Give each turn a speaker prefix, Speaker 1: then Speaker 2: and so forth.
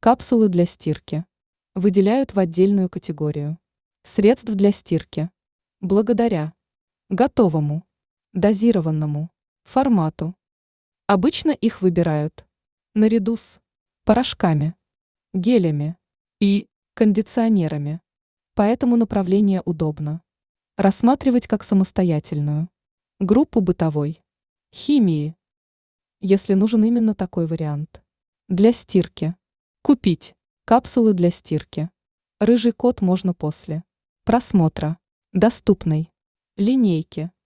Speaker 1: Капсулы для стирки. Выделяют в отдельную категорию. Средств для стирки. Благодаря готовому, дозированному формату. Обычно их выбирают наряду с порошками, гелями и кондиционерами. Поэтому направление удобно рассматривать как самостоятельную группу бытовой химии, если нужен именно такой вариант. Для стирки. Купить капсулы для стирки. Рыжий кот можно после просмотра доступной линейки